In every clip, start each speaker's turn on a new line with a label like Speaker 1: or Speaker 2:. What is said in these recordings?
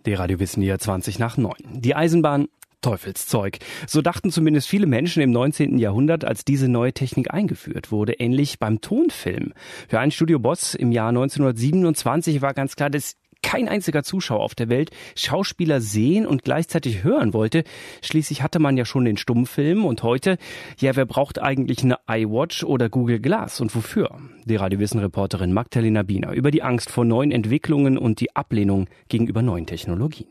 Speaker 1: Die Radiowissen hier 20:09. Die Eisenbahn, Teufelszeug. So dachten zumindest viele Menschen im 19. Jahrhundert, als diese neue Technik eingeführt wurde. Ähnlich beim Tonfilm. Für einen Studioboss im Jahr 1927 war ganz klar, dass kein einziger Zuschauer auf der Welt Schauspieler sehen und gleichzeitig hören wollte. Schließlich hatte man ja schon den Stummfilm und heute, ja, wer braucht eigentlich eine iWatch oder Google Glass und wofür? Die Radiowissen-Reporterin Magdalena Biener über die Angst vor neuen Entwicklungen und die Ablehnung gegenüber neuen Technologien.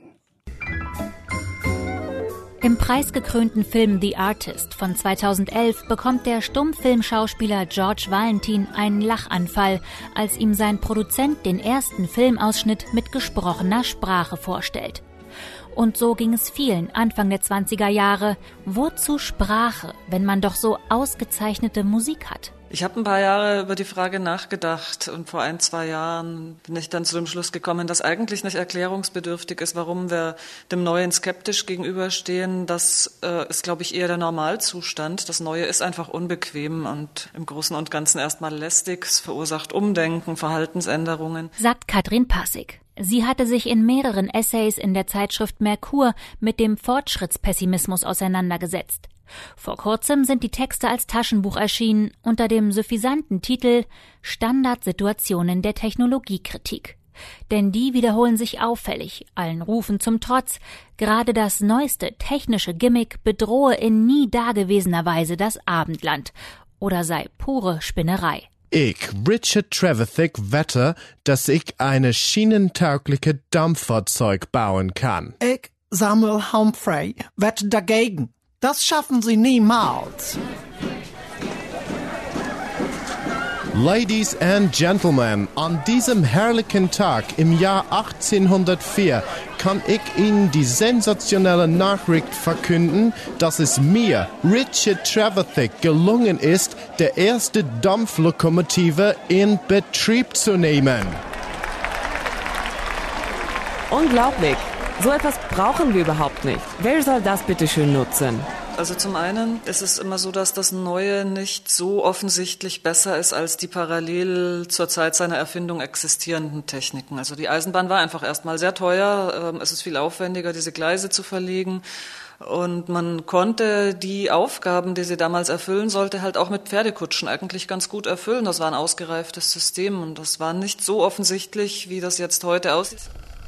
Speaker 2: Im preisgekrönten Film The Artist von 2011 bekommt der Stummfilmschauspieler George Valentin einen Lachanfall, als ihm sein Produzent den ersten Filmausschnitt mit gesprochener Sprache vorstellt. Und so ging es vielen Anfang der 20er Jahre. Wozu Sprache, wenn man doch so ausgezeichnete Musik hat?
Speaker 3: Ich habe ein paar Jahre über die Frage nachgedacht und vor 1-2 Jahren bin ich dann zu dem Schluss gekommen, dass eigentlich nicht erklärungsbedürftig ist, warum wir dem Neuen skeptisch gegenüberstehen. Das ist, glaube ich, eher der Normalzustand. Das Neue ist einfach unbequem und im Großen und Ganzen erstmal lästig. Es verursacht Umdenken, Verhaltensänderungen.
Speaker 2: Sagt Katrin Passig. Sie hatte sich in mehreren Essays in der Zeitschrift Merkur mit dem Fortschrittspessimismus auseinandergesetzt. Vor kurzem sind die Texte als Taschenbuch erschienen unter dem suffisanten Titel Standardsituationen der Technologiekritik. Denn die wiederholen sich auffällig, allen Rufen zum Trotz. Gerade das neueste technische Gimmick bedrohe in nie dagewesener Weise das Abendland oder sei pure Spinnerei.
Speaker 4: Ich, Richard Trevithick, wette, dass ich eine schienentaugliche Dampffahrzeug bauen kann.
Speaker 5: Ich, Samuel Humphrey, wette dagegen. Das schaffen Sie niemals.
Speaker 4: Ladies and Gentlemen, an diesem herrlichen Tag im Jahr 1804 kann ich Ihnen die sensationelle Nachricht verkünden, dass es mir, Richard Trevithick, gelungen ist, der erste Dampflokomotive in Betrieb zu nehmen.
Speaker 6: Unglaublich. So etwas brauchen wir überhaupt nicht. Wer soll das bitte schön nutzen?
Speaker 3: Also zum einen ist es immer so, dass das Neue nicht so offensichtlich besser ist als die parallel zur Zeit seiner Erfindung existierenden Techniken. Also die Eisenbahn war einfach erstmal sehr teuer. Es ist viel aufwendiger, diese Gleise zu verlegen. Und man konnte die Aufgaben, die sie damals erfüllen sollte, halt auch mit Pferdekutschen eigentlich ganz gut erfüllen. Das war ein ausgereiftes System und das war nicht so offensichtlich, wie das jetzt heute aussieht.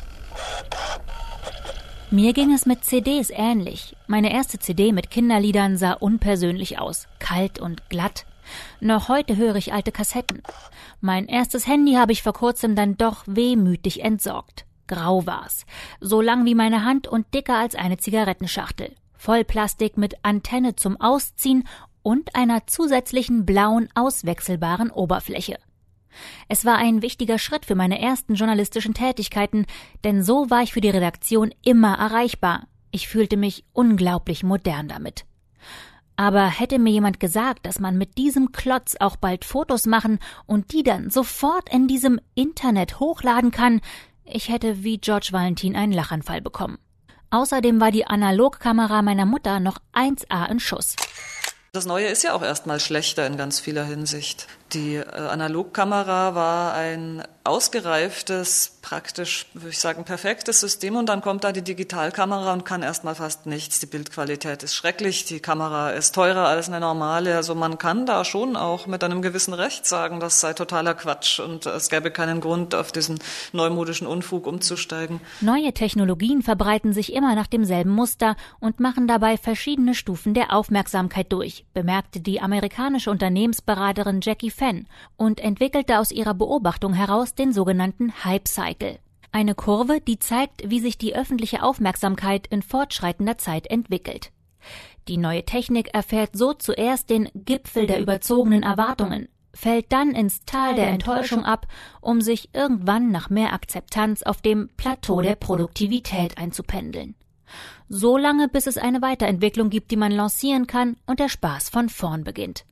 Speaker 2: Mir ging es mit CDs ähnlich. Meine erste CD mit Kinderliedern sah unpersönlich aus, kalt und glatt. Noch heute höre ich alte Kassetten. Mein erstes Handy habe ich vor kurzem dann doch wehmütig entsorgt. Grau war's. So lang wie meine Hand und dicker als eine Zigarettenschachtel. Voll Plastik mit Antenne zum Ausziehen und einer zusätzlichen blauen, auswechselbaren Oberfläche. Es war ein wichtiger Schritt für meine ersten journalistischen Tätigkeiten, denn so war ich für die Redaktion immer erreichbar. Ich fühlte mich unglaublich modern damit. Aber hätte mir jemand gesagt, dass man mit diesem Klotz auch bald Fotos machen und die dann sofort in diesem Internet hochladen kann, ich hätte wie George Valentin einen Lachanfall bekommen. Außerdem war die Analogkamera meiner Mutter noch 1A in Schuss.
Speaker 3: Das Neue ist ja auch erstmal schlechter in ganz vieler Hinsicht. Die Analogkamera war ein ausgereiftes, praktisch, würde ich sagen, perfektes System und dann kommt da die Digitalkamera und kann erstmal fast nichts. Die Bildqualität ist schrecklich, die Kamera ist teurer als eine normale. Also man kann da schon auch mit einem gewissen Recht sagen, das sei totaler Quatsch und es gäbe keinen Grund, auf diesen neumodischen Unfug umzusteigen.
Speaker 2: Neue Technologien verbreiten sich immer nach demselben Muster und machen dabei verschiedene Stufen der Aufmerksamkeit durch, bemerkte die amerikanische Unternehmensberaterin Jackie Fenn und entwickelte aus ihrer Beobachtung heraus den sogenannten Hype-Cycle. Eine Kurve, die zeigt, wie sich die öffentliche Aufmerksamkeit in fortschreitender Zeit entwickelt. Die neue Technik erfährt so zuerst den Gipfel der überzogenen Erwartungen, fällt dann ins Tal der Enttäuschung ab, um sich irgendwann nach mehr Akzeptanz auf dem Plateau der Produktivität einzupendeln. So lange, bis es eine Weiterentwicklung gibt, die man lancieren kann und der Spaß von vorn beginnt.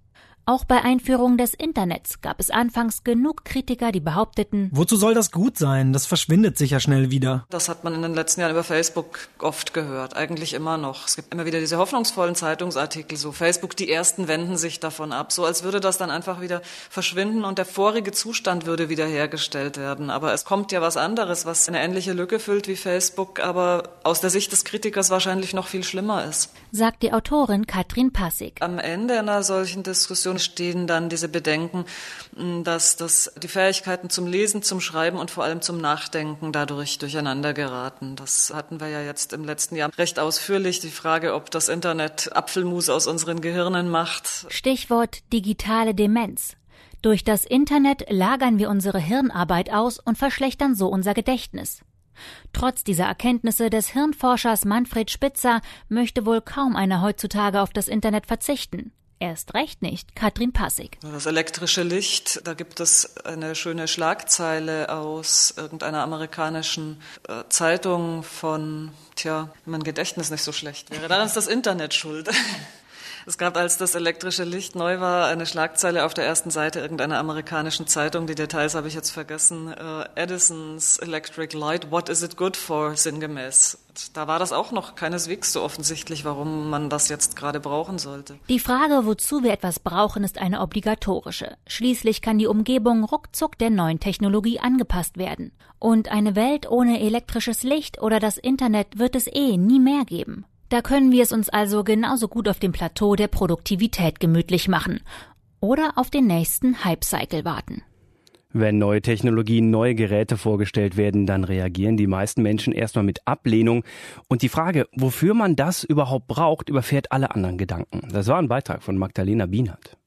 Speaker 2: Auch bei Einführung des Internets gab es anfangs genug Kritiker, die behaupteten,
Speaker 7: wozu soll das gut sein? Das verschwindet sicher schnell wieder.
Speaker 3: Das hat man in den letzten Jahren über Facebook oft gehört, eigentlich immer noch. Es gibt immer wieder diese hoffnungsvollen Zeitungsartikel, so Facebook, die Ersten wenden sich davon ab, so als würde das dann einfach wieder verschwinden und der vorige Zustand würde wiederhergestellt werden. Aber es kommt ja was anderes, was eine ähnliche Lücke füllt wie Facebook, aber aus der Sicht des Kritikers wahrscheinlich noch viel schlimmer ist.
Speaker 2: Sagt die Autorin Katrin Passig.
Speaker 3: Am Ende einer solchen Diskussion stehen dann diese Bedenken, dass die Fähigkeiten zum Lesen, zum Schreiben und vor allem zum Nachdenken dadurch durcheinander geraten. Das hatten wir ja jetzt im letzten Jahr recht ausführlich, die Frage, ob das Internet Apfelmus aus unseren Gehirnen macht.
Speaker 2: Stichwort digitale Demenz. Durch das Internet lagern wir unsere Hirnarbeit aus und verschlechtern so unser Gedächtnis. Trotz dieser Erkenntnisse des Hirnforschers Manfred Spitzer möchte wohl kaum einer heutzutage auf das Internet verzichten. Erst recht nicht Katrin Passig.
Speaker 3: Das elektrische Licht, da gibt es eine schöne Schlagzeile aus irgendeiner amerikanischen Zeitung von, wenn mein Gedächtnis nicht so schlecht wäre, daran ist das Internet schuld. Es gab, als das elektrische Licht neu war, eine Schlagzeile auf der ersten Seite irgendeiner amerikanischen Zeitung. Die Details habe ich jetzt vergessen. Edison's Electric Light, what is it good for? Sinngemäß. Da war das auch noch keineswegs so offensichtlich, warum man das jetzt gerade brauchen sollte.
Speaker 2: Die Frage, wozu wir etwas brauchen, ist eine obligatorische. Schließlich kann die Umgebung ruckzuck der neuen Technologie angepasst werden. Und eine Welt ohne elektrisches Licht oder das Internet wird es nie mehr geben. Da können wir es uns also genauso gut auf dem Plateau der Produktivität gemütlich machen oder auf den nächsten Hype-Cycle warten.
Speaker 1: Wenn neue Technologien, neue Geräte vorgestellt werden, dann reagieren die meisten Menschen erstmal mit Ablehnung. Und die Frage, wofür man das überhaupt braucht, überfährt alle anderen Gedanken. Das war ein Beitrag von Magdalena Bienert.